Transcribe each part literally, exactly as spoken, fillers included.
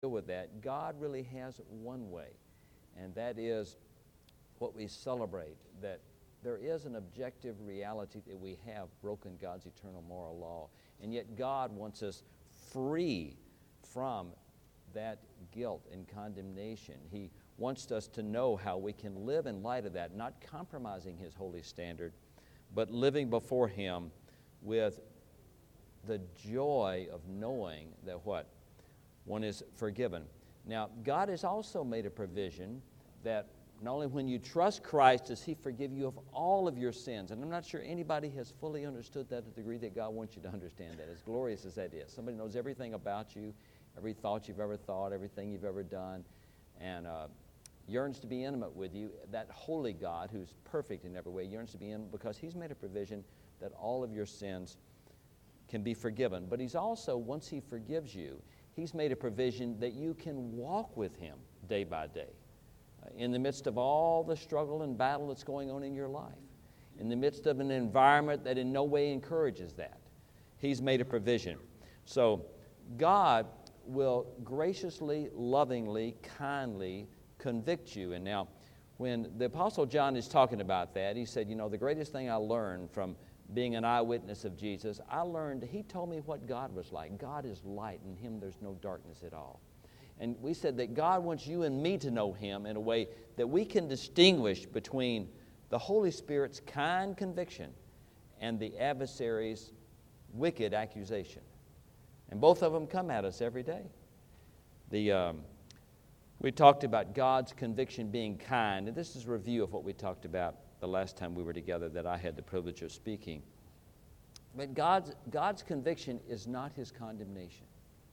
deal with that, God really has one way, and that is what we celebrate, that there is an objective reality that we have broken God's eternal moral law, and yet God wants us free from that guilt and condemnation. He wants us to know how we can live in light of that, not compromising His holy standard, but living before Him with the joy of knowing that what? One is forgiven. Now, God has also made a provision that not only when you trust Christ does He forgive you of all of your sins. And I'm not sure anybody has fully understood that to the degree that God wants you to understand that, as glorious as that is. Somebody knows everything about you, every thought you've ever thought, everything you've ever done, and uh, yearns to be intimate with you. That holy God, who's perfect in every way, yearns to be in because He's made a provision that all of your sins can be forgiven. But He's also, once He forgives you, He's made a provision that you can walk with Him day by day. Uh, in the midst of all the struggle and battle that's going on in your life, in the midst of an environment that in no way encourages that, He's made a provision. So God will graciously, lovingly, kindly convict you. And now, when the Apostle John is talking about that, he said, you know, the greatest thing I learned from being an eyewitness of Jesus, I learned, he told me what God was like. God is light, and in Him there's no darkness at all. And we said that God wants you and me to know Him in a way that we can distinguish between the Holy Spirit's kind conviction and the adversary's wicked accusation. And both of them come at us every day. The, um, we talked about God's conviction being kind, and this is a review of what we talked about the last time we were together that I had the privilege of speaking. But God's, God's conviction is not His condemnation.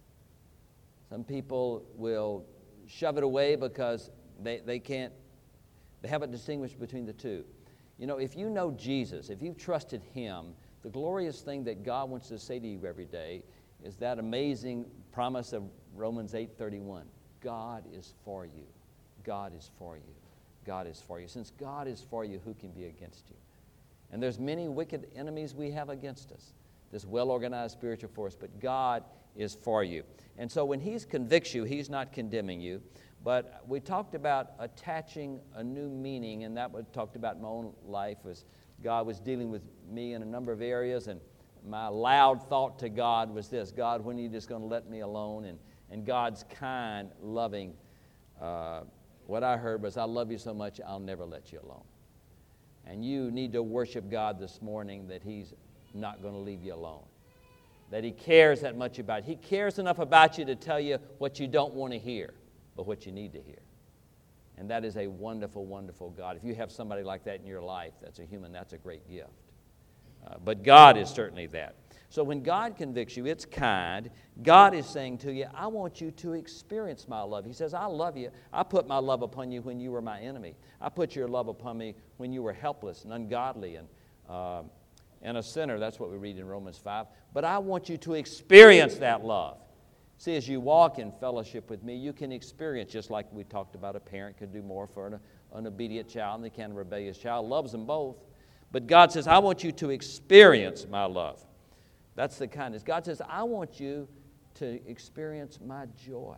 Some people will shove it away because they, they can't, they haven't distinguished between the two. You know, if you know Jesus, if you've trusted Him, the glorious thing that God wants to say to you every day is that amazing promise of Romans eight thirty-one. God is for you. God is for you. God is for you. Since God is for you, who can be against you? And there's many wicked enemies we have against us, this well-organized spiritual force, but God is for you. And so when He convicts you, He's not condemning you. But we talked about attaching a new meaning, and that we talked about in my own life as God was dealing with me in a number of areas, and my loud thought to God was this: God, when are you just going to let me alone? And, and God's kind, loving, uh, what I heard was, I love you so much, I'll never let you alone. And you need to worship God this morning that He's not going to leave you alone, that He cares that much about you. He cares enough about you to tell you what you don't want to hear, but what you need to hear. And that is a wonderful, wonderful God. If you have somebody like that in your life, that's a human, that's a great gift. Uh, but God is certainly that. So when God convicts you, it's kind. God is saying to you, I want you to experience my love. He says, I love you. I put my love upon you when you were my enemy. I put your love upon me when you were helpless and ungodly and, uh, and a sinner. That's what we read in Romans five. But I want you to experience that love. See, as you walk in fellowship with me, you can experience, just like we talked about, a parent could do more for an, an obedient child than they can a rebellious child. Loves them both. But God says, I want you to experience my love. That's the kindness. God says, I want you to experience my joy.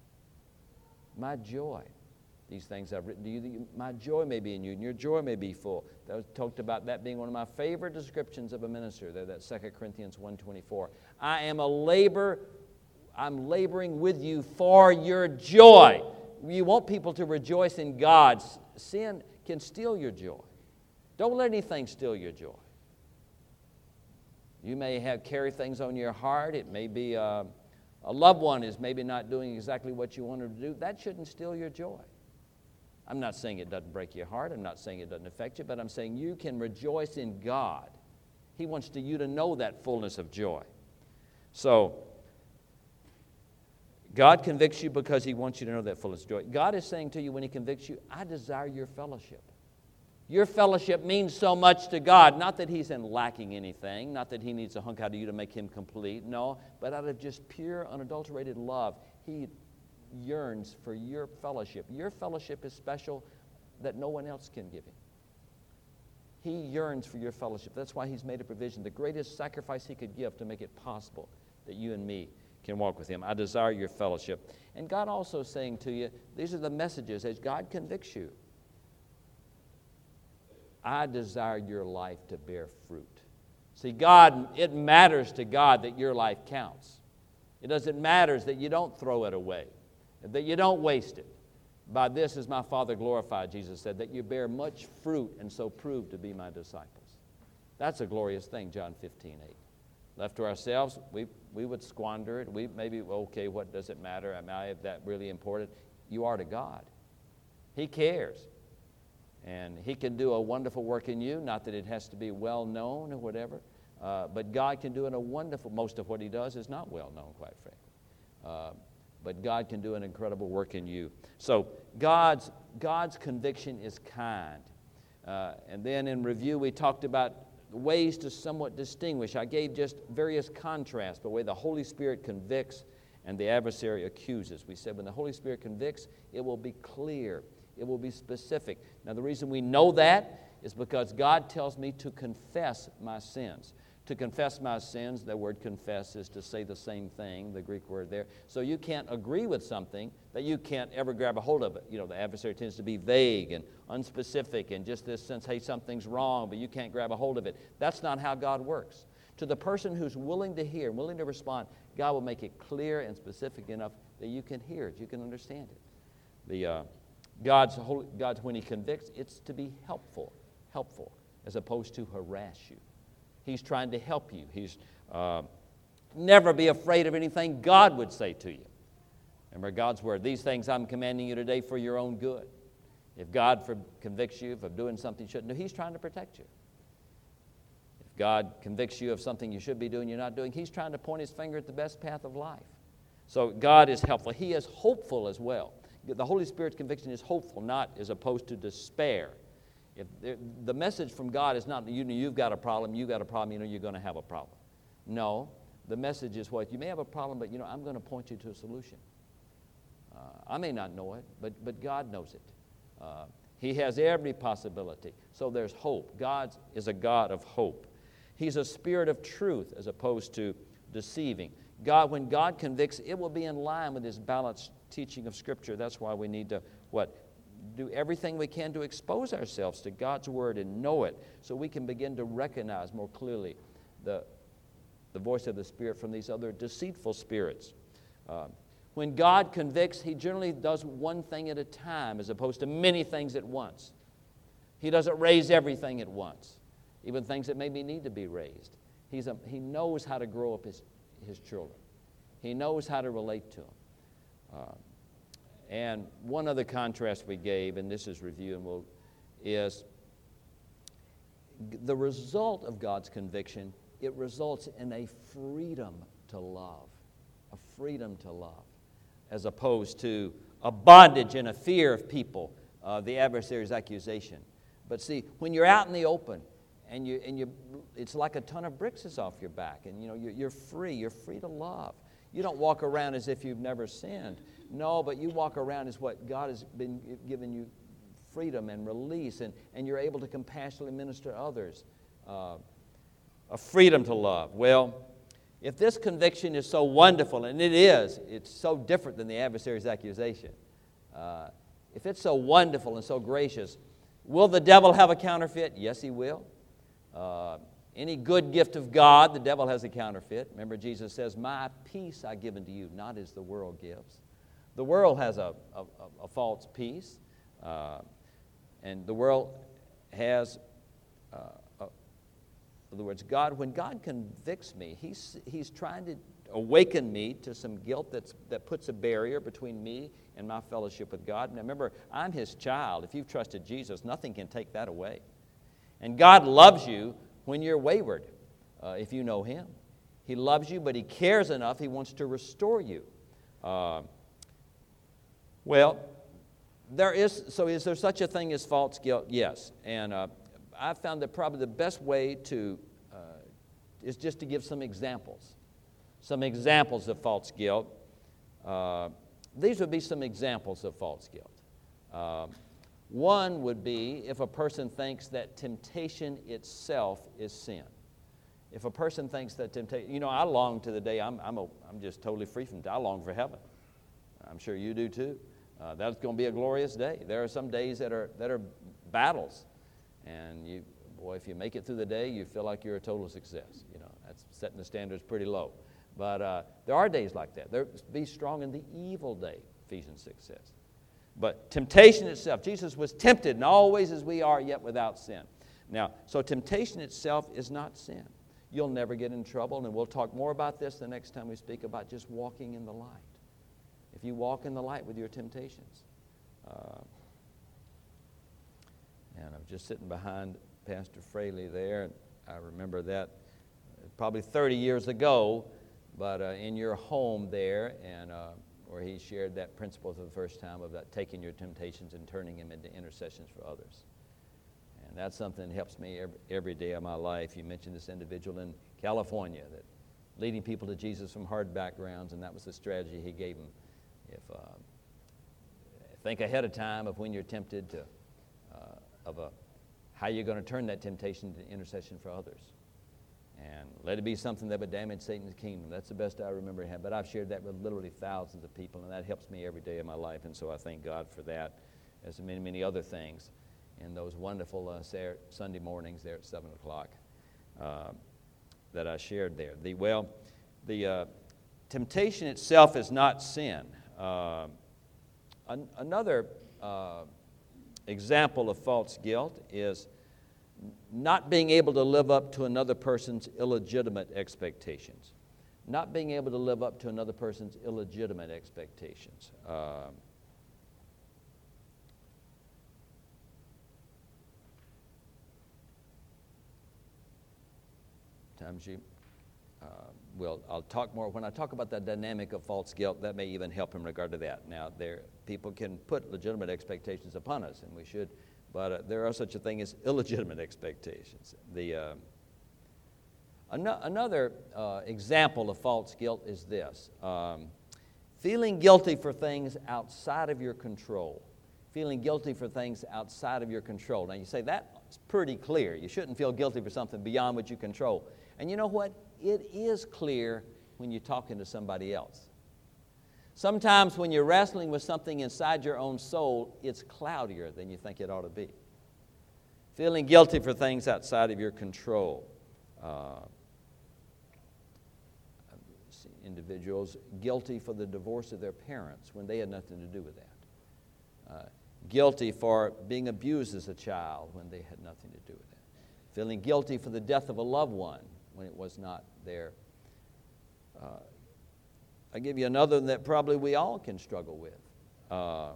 My joy. These things I've written to you, my joy may be in you, and your joy may be full. That was talked about that being one of my favorite descriptions of a minister, there, that Second Corinthians one twenty-four. I am a labor, I'm laboring with you for your joy. You want people to rejoice in God. Sin can steal your joy. Don't let anything steal your joy. You may have carry things on your heart. It may be uh, a loved one is maybe not doing exactly what you wanted to do. That shouldn't steal your joy. I'm not saying it doesn't break your heart. I'm not saying it doesn't affect you, but I'm saying you can rejoice in God. He wants to, you to know that fullness of joy. So, God convicts you because He wants you to know that fullness of joy. God is saying to you when He convicts you, I desire your fellowship. Your fellowship means so much to God. Not that He's in lacking anything, not that He needs a hunk out of you to make Him complete, no, but out of just pure, unadulterated love, He yearns for your fellowship. Your fellowship is special that no one else can give Him. He yearns for your fellowship. That's why He's made a provision, the greatest sacrifice He could give to make it possible that you and me can walk with him. I desire your fellowship. And God also saying to you, these are the messages as God convicts you. I desire your life to bear fruit. See, God, it matters to God that your life counts. It doesn't matter that you don't throw it away, that you don't waste it. By this is my Father glorified, Jesus said, that you bear much fruit and so prove to be my disciples. That's a glorious thing, John fifteen eight. Left to ourselves, we, we would squander it. We maybe, okay, what does it matter? Am I that really important? You are to God. He cares. And He can do a wonderful work in you, not that it has to be well known or whatever, uh, but God can do in a wonderful, most of what He does is not well known, quite frankly. Uh, but God can do an incredible work in you. So God's, God's conviction is kind. Uh, and then in review, we talked about ways to somewhat distinguish. I gave just various contrasts, the way the Holy Spirit convicts and the adversary accuses. We said when the Holy Spirit convicts, it will be clear. It will be specific. Now, the reason we know that is because God tells me to confess my sins. To confess my sins, the word confess is to say the same thing, the Greek word there. So you can't agree with something that you can't ever grab a hold of it. You know, the adversary tends to be vague and unspecific and just this sense, hey, something's wrong, but you can't grab a hold of it. That's not how God works. To the person who's willing to hear, willing to respond, God will make it clear and specific enough that you can hear it, you can understand it. The uh, God's, holy, God's, when He convicts, it's to be helpful, helpful, as opposed to harass you. He's trying to help you. He's uh, never be afraid of anything God would say to you. Remember God's word, these things I'm commanding you today for your own good. If God for, convicts you of doing something you shouldn't do, He's trying to protect you. If God convicts you of something you should be doing you're not doing, He's trying to point His finger at the best path of life. So God is helpful. He is hopeful as well. The Holy Spirit's conviction is hopeful, not as opposed to despair. If the message from God is not, you know, you've got a problem, you've got a problem, you know you're going to have a problem. No, the message is what? You may have a problem, but, you know, I'm going to point you to a solution. Uh, I may not know it, but, but God knows it. Uh, he has every possibility. So there's hope. God is a God of hope. He's a spirit of truth as opposed to deceiving. God, when God convicts, it will be in line with His balanced teaching of Scripture. That's why we need to, what? Do everything we can to expose ourselves to God's Word and know it so we can begin to recognize more clearly the, the voice of the Spirit from these other deceitful spirits. Uh, when God convicts, He generally does one thing at a time as opposed to many things at once. He doesn't raise everything at once, even things that maybe need to be raised. He's a, he knows how to grow up His, his children. He knows how to relate to them. Uh, And one other contrast we gave, and this is review, and we'll, is the result of God's conviction, it results in a freedom to love, a freedom to love, as opposed to a bondage and a fear of people, uh, the adversary's accusation. But see, when you're out in the open, and you and you, it's like a ton of bricks is off your back, and you know you're, you're free. You're free to love. You don't walk around as if you've never sinned. No, but you walk around as what God has been given you freedom and release, and, and you're able to compassionately minister to others. Uh, a freedom to love. Well, if this conviction is so wonderful, and it is, it's so different than the adversary's accusation. Uh, if it's so wonderful and so gracious, will the devil have a counterfeit? Yes, he will. Uh, Any good gift of God, the devil has a counterfeit. Remember, Jesus says, my peace I give unto you, not as the world gives. The world has a, a, a false peace, uh, and the world has, uh, a, in other words, God, when God convicts me, he's, he's trying to awaken me to some guilt that's, that puts a barrier between me and my fellowship with God. Now remember, I'm His child. If you've trusted Jesus, nothing can take that away. And God loves you when you're wayward, uh, if you know Him. He loves you, but He cares enough, He wants to restore you. Uh, well, there is, so is there such a thing as false guilt? Yes. And uh, I found that probably the best way to, uh, is just to give some examples. Some examples of false guilt. Uh, these would be some examples of false guilt. Uh, One would be if a person thinks that temptation itself is sin. If a person thinks that temptation, you know, I long to the day I'm, I'm, a, I'm just totally free from it. I long for heaven. I'm sure you do too. Uh, that's going to be a glorious day. There are some days that are that are battles, and you, boy, if you make it through the day, you feel like you're a total success. You know, that's setting the standards pretty low. But uh, there are days like that. There, be strong in the evil day, Ephesians six says. But temptation itself, Jesus was tempted in all ways as we are, yet without sin. Now, so temptation itself is not sin. You'll never get in trouble, and we'll talk more about this the next time we speak about just walking in the light. If you walk in the light with your temptations. Uh, and I'm just sitting behind Pastor Fraley there, and I remember that probably thirty years ago, but uh, in your home there, and uh, where he shared that principle for the first time of that taking your temptations and turning them into intercessions for others. And that's something that helps me every, every day of my life. You mentioned this individual in California that leading people to Jesus from hard backgrounds, and that was the strategy he gave them. If uh, think ahead of time of when you're tempted to, uh, of a, how you're going to turn that temptation into intercession for others. And let it be something that would damage Satan's kingdom. That's the best I remember him. But I've shared that with literally thousands of people, and that helps me every day of my life. And so I thank God for that, as many, many other things in those wonderful uh, Sunday mornings there at seven o'clock uh, that I shared there. The, well, the uh, temptation itself is not sin. Uh, an, another uh, example of false guilt is not being able to live up to another person's illegitimate expectations. Not being able to live up to another person's illegitimate expectations. Uh, times you, uh, well, I'll talk more. When I talk about the dynamic of false guilt, that may even help in regard to that. Now, there, people can put legitimate expectations upon us, and we should. But uh, there are such a thing as illegitimate expectations. The, uh, an- another uh, example of false guilt is this. Um, feeling guilty for things outside of your control. Feeling guilty for things outside of your control. Now you say, that's pretty clear. You shouldn't feel guilty for something beyond what you control. And you know what? It is clear when you're talking to somebody else. Sometimes when you're wrestling with something inside your own soul, it's cloudier than you think it ought to be. Feeling guilty for things outside of your control. Uh, individuals guilty for the divorce of their parents when they had nothing to do with that. Uh, guilty for being abused as a child when they had nothing to do with that. Feeling guilty for the death of a loved one when it was not there. Uh, I'll give you another that probably we all can struggle with. Uh,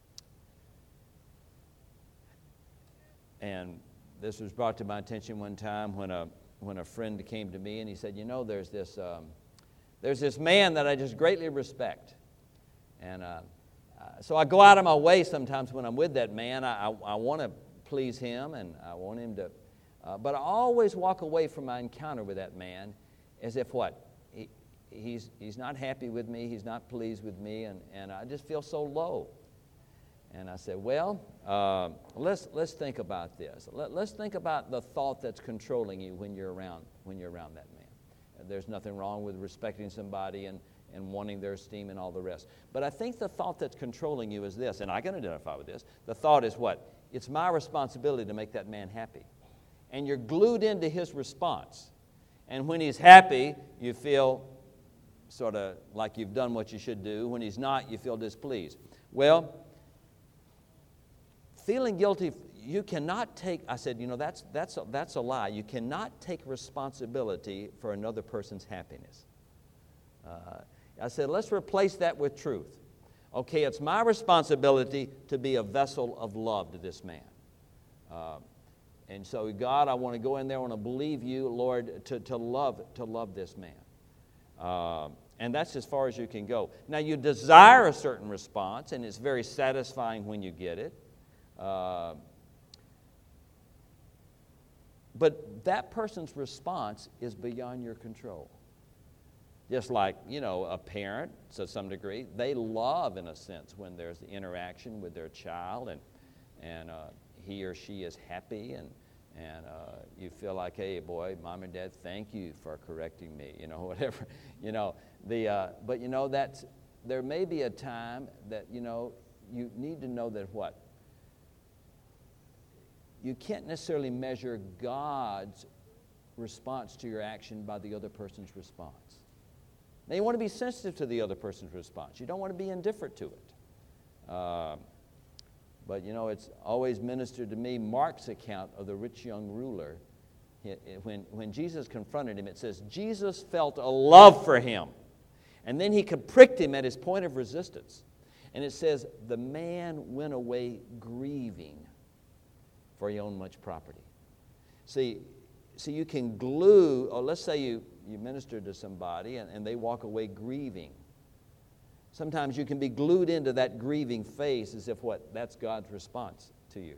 and this was brought to my attention one time when a when a friend came to me and he said, you know, there's this um, there's this man that I just greatly respect. And uh, uh, so I go out of my way sometimes when I'm with that man. I, I, I want to please him and I want him to, uh, but I always walk away from my encounter with that man as if what? He, He's, he's not happy with me, he's not pleased with me, and, and I just feel so low. And I said, well, uh, let's, let's think about this. Let, let's think about the thought that's controlling you when you're around, when you're around that man. There's nothing wrong with respecting somebody and, and wanting their esteem and all the rest. But I think the thought that's controlling you is this, and I can identify with this. The thought is what? It's my responsibility to make that man happy. And you're glued into his response. And when he's happy, you feel sort of like you've done what you should do. When he's not, you feel displeased. Well, feeling guilty, you cannot take, I said, you know, that's, that's, a, that's a lie. You cannot take responsibility for another person's happiness. Uh, I said, let's replace that with truth. Okay, it's my responsibility to be a vessel of love to this man. Uh, and so, God, I want to go in there, I want to believe you, Lord, to, to love to love this man. Uh, and that's as far as you can go. Now, you desire a certain response, and it's very satisfying when you get it. Uh, but that person's response is beyond your control. Just like, you know, a parent, to some degree, they love, in a sense, when there's the interaction with their child, and, and uh, he or she is happy, and, And uh, you feel like, hey, boy, mom and dad, thank you for correcting me, you know, whatever. You know, the, uh, but, you know, that's, there may be a time that, you know, you need to know that what? You can't necessarily measure God's response to your action by the other person's response. Now, you want to be sensitive to the other person's response. You don't want to be indifferent to it. Uh, but, you know, it's always ministered to me, Mark's account of the rich young ruler. It, it, when, when Jesus confronted him, it says, Jesus felt a love for him. And then he pricked him at his point of resistance. And it says, the man went away grieving, for he owned much property. See, see, you can glue, or let's say you, you minister to somebody and, and they walk away grieving. Sometimes you can be glued into that grieving face as if what? That's God's response to you.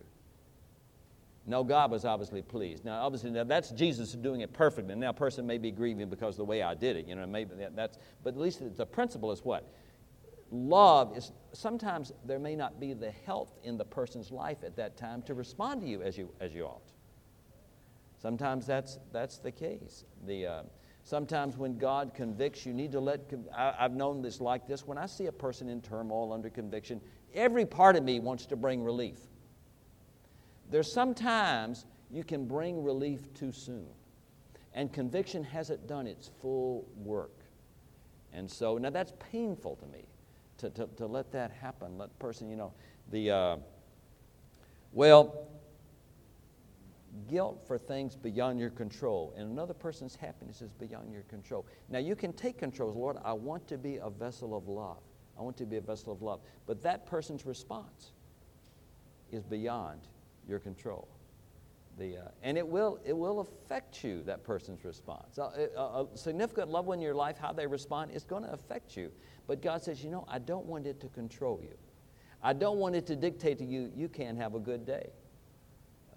No, God was obviously pleased. Now, obviously, now that's Jesus doing it perfectly. Now, a person may be grieving because of the way I did it. You know, maybe that, that's, but at least the principle is what? Love is, sometimes there may not be the health in the person's life at that time to respond to you as you as you ought. Sometimes that's that's the case. The uh, sometimes when God convicts, you need to let. I, I've known this like this. When I see a person in turmoil under conviction, every part of me wants to bring relief. There's sometimes you can bring relief too soon, and conviction hasn't done its full work, and so now that's painful to me. To, to, to let that happen, let person, you know, the, uh, well, guilt for things beyond your control, and another person's happiness is beyond your control. Now, you can take control. Lord, I want to be a vessel of love. I want to be a vessel of love. But that person's response is beyond your control. The, uh, and it will, it will affect you, that person's response. A, a, a significant loved one in your life, how they respond, is going to affect you. But God says, you know, I don't want it to control you. I don't want it to dictate to you, you can't have a good day. Uh,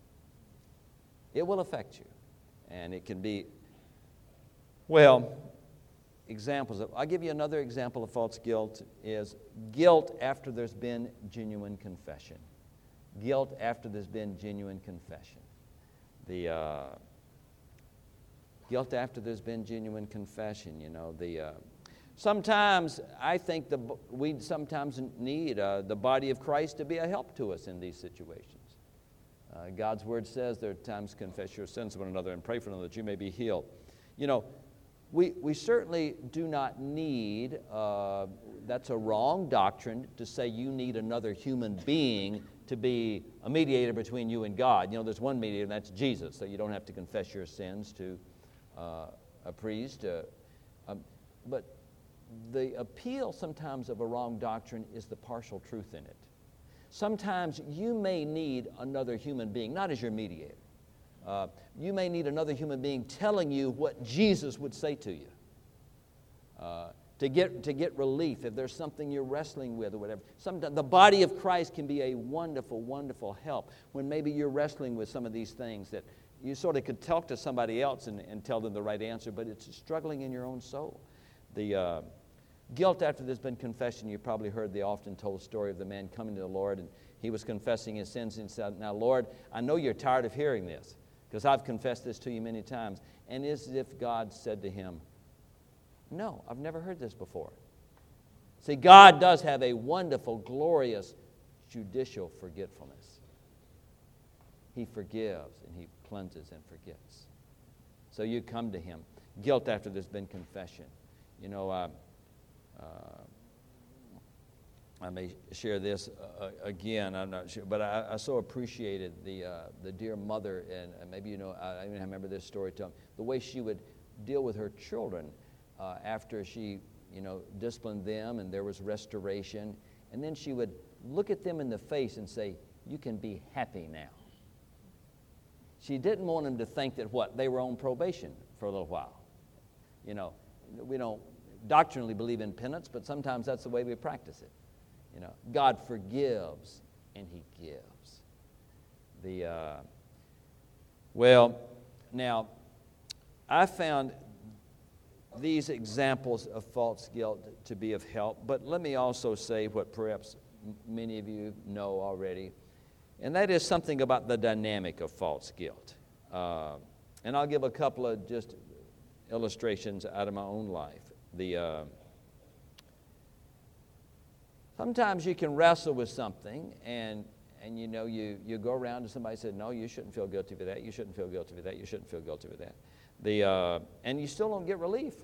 it will affect you. And it can be, well, examples of, I'll give you another example of false guilt is guilt after there's been genuine confession. Guilt after there's been genuine confession. The uh, guilt after there's been genuine confession, you know, the... Uh, Sometimes I think the, we sometimes need uh, the body of Christ to be a help to us in these situations. Uh, God's Word says there are times confess your sins to one another and pray for them that you may be healed. You know, we, we certainly do not need, uh, that's a wrong doctrine to say you need another human being to be a mediator between you and God. You know, there's one mediator, and that's Jesus, so you don't have to confess your sins to uh, a priest. Uh, um, but the appeal sometimes of a wrong doctrine is the partial truth in it. Sometimes you may need another human being, not as your mediator. Uh, you may need another human being telling you what Jesus would say to you. Uh, to get to get relief if there's something you're wrestling with or whatever. Sometimes the body of Christ can be a wonderful, wonderful help when maybe you're wrestling with some of these things that you sort of could talk to somebody else and, and tell them the right answer, but it's struggling in your own soul. The uh, guilt after there's been confession, you've probably heard the often told story of the man coming to the Lord, and he was confessing his sins and said, now, Lord, I know you're tired of hearing this because I've confessed this to you many times. And it's as if God said to him, no, I've never heard this before. See, God does have a wonderful, glorious, judicial forgetfulness. He forgives and he cleanses and forgets. So you come to him. Guilt after there's been confession. You know, uh, Uh, I may share this uh, again, I'm not sure, but I, I so appreciated the uh, the dear mother, and, and maybe you know, I, I even remember this story, Tom, the way she would deal with her children uh, after she, you know, disciplined them and there was restoration, and then she would look at them in the face and say, you can be happy now. She didn't want them to think that what, they were on probation for a little while. You know, we don't doctrinally believe in penance, but sometimes that's the way we practice it. You know, God forgives and he gives. The uh, well, now I found these examples of false guilt to be of help, but let me also say what perhaps many of you know already, And that is something about the dynamic of false guilt. Uh, and I'll give a couple of just illustrations out of my own life. The uh, sometimes you can wrestle with something, and and you know you you go around to somebody and say, no, you shouldn't feel guilty for that. You shouldn't feel guilty for that. You shouldn't feel guilty for that. The uh, and you still don't get relief.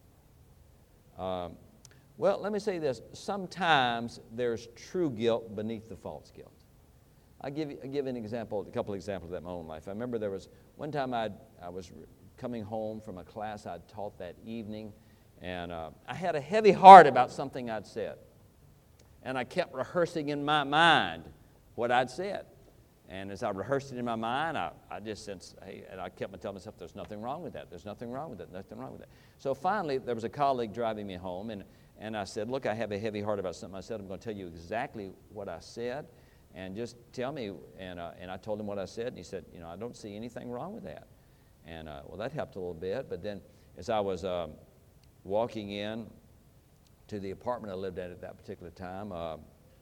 Um, well, let me say this: sometimes there's true guilt beneath the false guilt. I'll give you, I'll give an example, a couple of examples of that in my own life. I remember there was one time I'd, I was coming home from a class I'd taught that evening, and uh, I had a heavy heart about something I'd said. And I kept rehearsing in my mind what I'd said. And as I rehearsed it in my mind, I, I just sensed, hey, and I kept telling myself, there's nothing wrong with that, there's nothing wrong with that, nothing wrong with that. So finally, there was a colleague driving me home, and, and I said, look, I have a heavy heart about something I said. I'm going to tell you exactly what I said. And just tell me, and uh, and I told him what I said, and he said, you know, I don't see anything wrong with that. And, uh, well, that helped a little bit. But then as I was um, walking in to the apartment I lived at at that particular time, uh,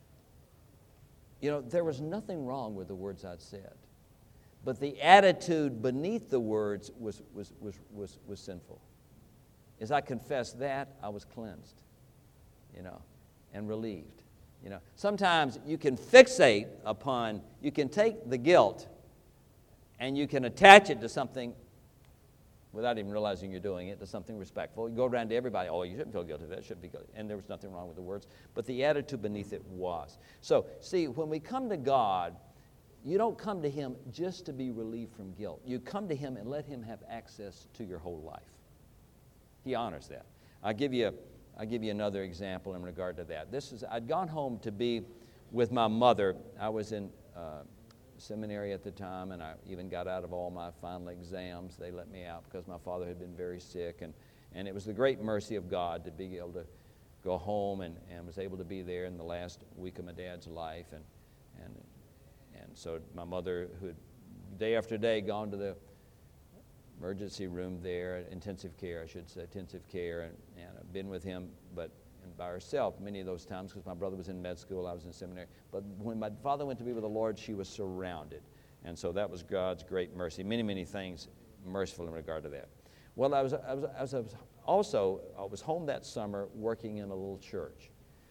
you know, there was nothing wrong with the words I'd said. But the attitude beneath the words was, was, was, was, was sinful. As I confessed that, I was cleansed, you know, and relieved. You know, sometimes you can fixate upon, you can take the guilt and you can attach it to something without even realizing you're doing it, to something respectful. You go around to everybody, oh, you shouldn't feel guilty, that shouldn't be guilty. And there was nothing wrong with the words, but the attitude beneath it was. So, see, when we come to God, you don't come to Him just to be relieved from guilt. You come to Him and let Him have access to your whole life. He honors that. I'll give you a I'll give you another example in regard to that. This is, I'd gone home to be with my mother. I was in uh, seminary at the time, and I even got out of all my final exams. They let me out because my father had been very sick, and, and it was the great mercy of God to be able to go home, and, and was able to be there in the last week of my dad's life. And, and, and so my mother, who had day after day gone to the emergency room there, intensive care, I should say, intensive care, and, and I've been with him, but and by herself many of those times because my brother was in med school, I was in seminary. But when my father went to be with the Lord, she was surrounded. And so that was God's great mercy. Many, many things merciful in regard to that. Well, I was, I was, I was, I was also, I was home that summer working in a little church.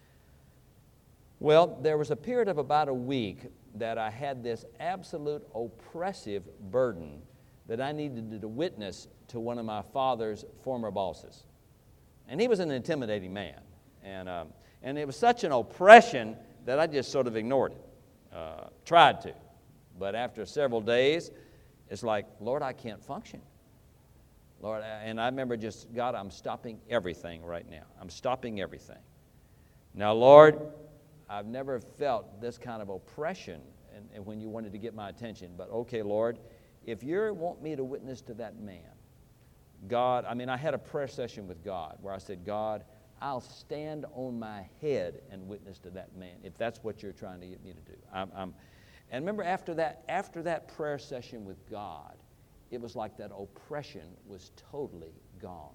Well, there was a period of about a week that I had this absolute oppressive burden that I needed to witness to one of my father's former bosses. And he was an intimidating man. And, um, and it was such an oppression that I just sort of ignored it, uh, tried to. But after several days, it's like, Lord, I can't function. Lord, and I remember just, God, I'm stopping everything right now. I'm stopping everything. Now, Lord, I've never felt this kind of oppression and, and when you wanted to get my attention. But okay, Lord, if you want me to witness to that man, God, I mean, I had a prayer session with God where I said, God, I'll stand on my head and witness to that man if that's what you're trying to get me to do. I'm, I'm, and remember, after that, after that prayer session with God, it was like that oppression was totally gone.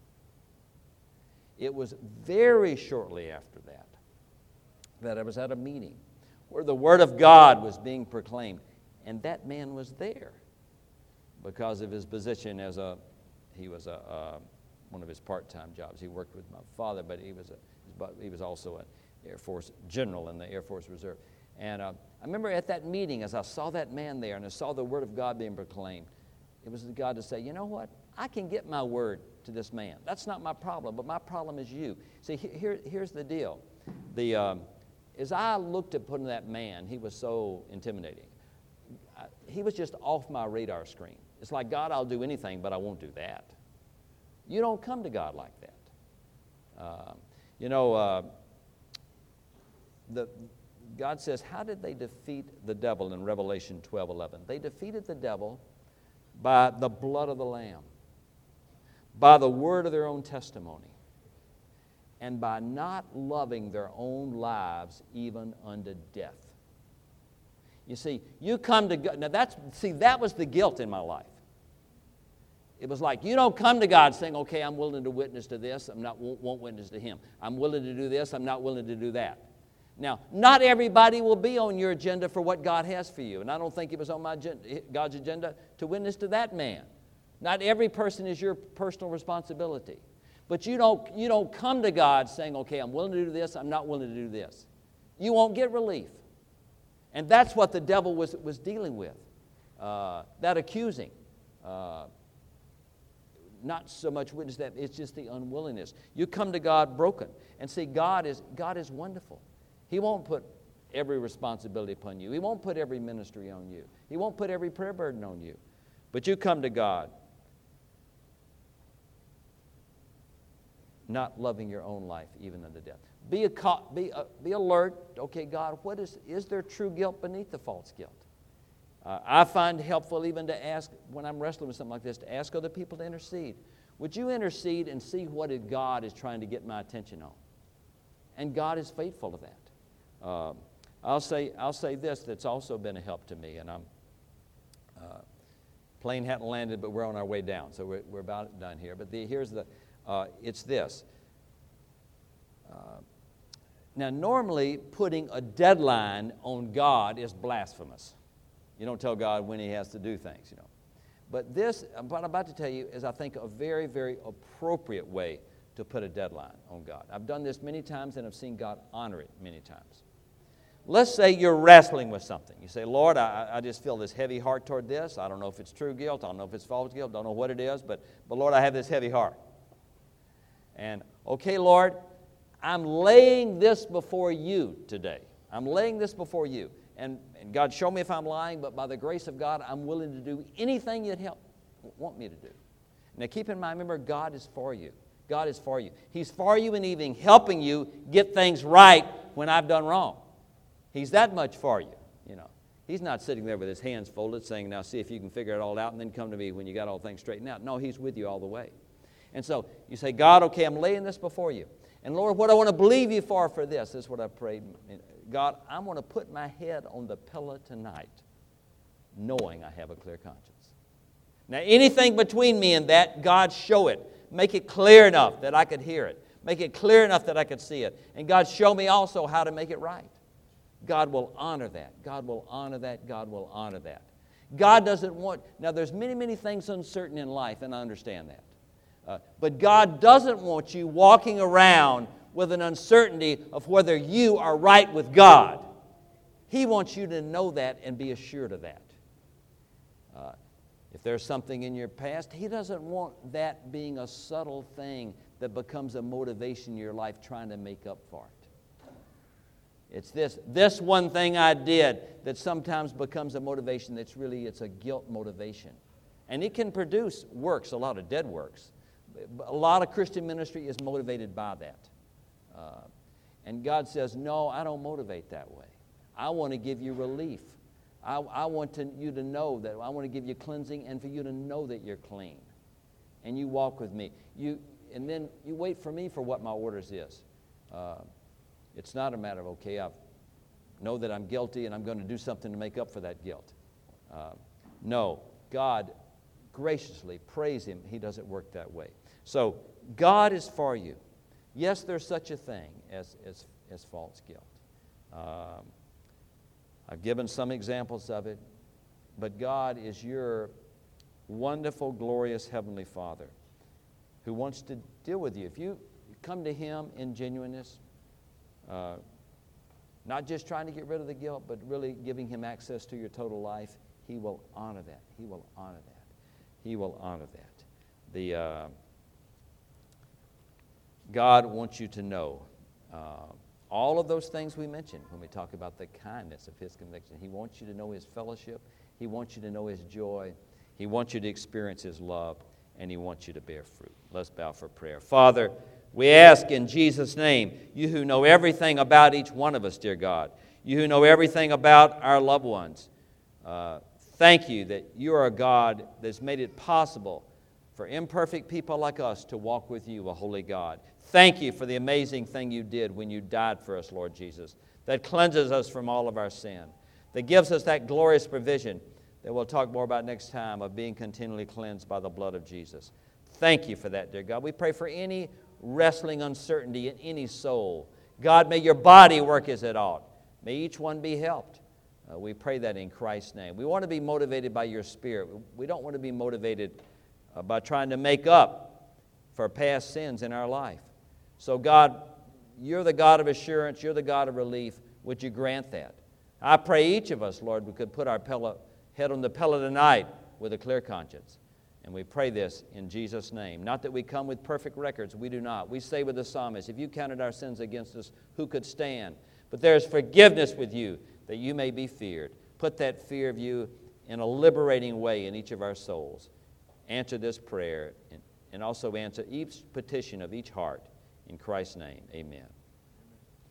It was very shortly after that that I was at a meeting where the Word of God was being proclaimed, and that man was there. Because of his position as a, he was a, uh, one of his part-time jobs. He worked with my father, but he was a, he was also an Air Force general in the Air Force Reserve. And uh, I remember at that meeting, as I saw that man there and I saw the Word of God being proclaimed, it was God to say, you know what? I can get my word to this man. That's not my problem, but my problem is you. See, here, here's the deal. The, um, as I looked upon that man, he was so intimidating. I, he was just off my radar screen. It's like, God, I'll do anything, but I won't do that. You don't come to God like that. Uh, you know, uh, the, God says, how did they defeat the devil in Revelation twelve eleven? They defeated the devil by the blood of the Lamb, by the word of their own testimony, and by not loving their own lives even unto death. You see, you come to God. Now that's, see, that was the guilt in my life. It was like, you don't come to God saying, okay, I'm willing to witness to this, I'm not, won't, won't witness to him. I'm willing to do this, I'm not willing to do that. Now, not everybody will be on your agenda for what God has for you. And I don't think it was on my agenda, God's agenda to witness to that man. Not every person is your personal responsibility. But you don't, you don't come to God saying, okay, I'm willing to do this, I'm not willing to do this. You won't get relief. And that's what the devil was, was dealing with. Uh, that accusing. Uh, not so much witness that, it's just the unwillingness. You come to God broken. And see, God is, God is wonderful. He won't put every responsibility upon you. He won't put every ministry on you. He won't put every prayer burden on you. But you come to God not loving your own life even unto death. Be, a, be, a, be alert. Okay, God, what is, is there true guilt beneath the false guilt? Uh, I find it helpful even to ask, when I'm wrestling with something like this, to ask other people to intercede. Would you intercede and see what God is trying to get my attention on? And God is faithful to that. Uh, I'll say I'll say this that's also been a help to me, and I'm uh, plane hadn't landed, but we're on our way down, so we're, we're about done here. But the, here's the uh, it's this. Uh, now, normally putting a deadline on God is blasphemous. You don't tell God when He has to do things, you know. But this, what I'm about to tell you, is I think a very, very appropriate way to put a deadline on God. I've done this many times, and I've seen God honor it many times. Let's say you're wrestling with something. You say, Lord, I, I just feel this heavy heart toward this. I don't know if it's true guilt. I don't know if it's false guilt. I don't know what it is. But, but Lord, I have this heavy heart. And, okay, Lord, I'm laying this before you today. I'm laying this before you. And, and God, show me if I'm lying, but by the grace of God, I'm willing to do anything you'd help, want me to do. Now, keep in mind, remember, God is for you. God is for you. He's for you and even helping you get things right when I've done wrong. He's that much for you, you know. He's not sitting there with his hands folded saying, now see if you can figure it all out and then come to me when you got all things straightened out. No, He's with you all the way. And so you say, God, okay, I'm laying this before you. And Lord, what I want to believe you for for this, this is what I prayed. God, I'm going to put my head on the pillow tonight knowing I have a clear conscience. Now, anything between me and that, God, show it. Make it clear enough that I could hear it. Make it clear enough that I could see it. And God, show me also how to make it right. God will honor that. God will honor that. God will honor that. God doesn't want... Now, there's many, many things uncertain in life, and I understand that. Uh, but God doesn't want you walking around with an uncertainty of whether you are right with God. He wants you to know that and be assured of that. Uh, if there's something in your past, He doesn't want that being a subtle thing that becomes a motivation in your life trying to make up for it. It's this, this one thing I did that sometimes becomes a motivation that's really, it's a guilt motivation. And it can produce works, a lot of dead works. A lot of Christian ministry is motivated by that. Uh, and God says, no, I don't motivate that way. I want to give you relief. I, I want to, you to know that I want to give you cleansing and for you to know that you're clean. And you walk with me. You, and then you wait for me for what my orders is. Uh, it's not a matter of, okay, I know that I'm guilty and I'm going to do something to make up for that guilt. Uh, no, God graciously, praise Him, He doesn't work that way. So God is for you. Yes, there's such a thing as, as, as false guilt. Um, I've given some examples of it, but God is your wonderful, glorious Heavenly Father who wants to deal with you. If you come to Him in genuineness, uh, not just trying to get rid of the guilt, but really giving Him access to your total life, He will honor that. He will honor that. He will honor that. The uh, God wants you to know uh, all of those things we mentioned when we talk about the kindness of His conviction. He wants you to know His fellowship. He wants you to know His joy. He wants you to experience His love, and He wants you to bear fruit. Let's bow for prayer. Father, we ask in Jesus' name, You who know everything about each one of us, dear God, You who know everything about our loved ones, uh, thank You that You are a God that's made it possible for imperfect people like us to walk with You, a holy God. Thank You for the amazing thing You did when You died for us, Lord Jesus, that cleanses us from all of our sin, that gives us that glorious provision that we'll talk more about next time of being continually cleansed by the blood of Jesus. Thank You for that, dear God. We pray for any wrestling uncertainty in any soul. God, may your body work as it ought. May each one be helped. Uh, we pray that in Christ's name. We want to be motivated by your Spirit. We don't want to be motivated uh, by trying to make up for past sins in our life. So God, you're the God of assurance. You're the God of relief. Would you grant that? I pray each of us, Lord, we could put our pillow, head on the pillow tonight with a clear conscience. And we pray this in Jesus' name. Not that we come with perfect records. We do not. We say with the psalmist, if you counted our sins against us, who could stand? But there is forgiveness with you, that you may be feared. Put that fear of you in a liberating way in each of our souls. Answer this prayer and, and also answer each petition of each heart. In Christ's name, amen.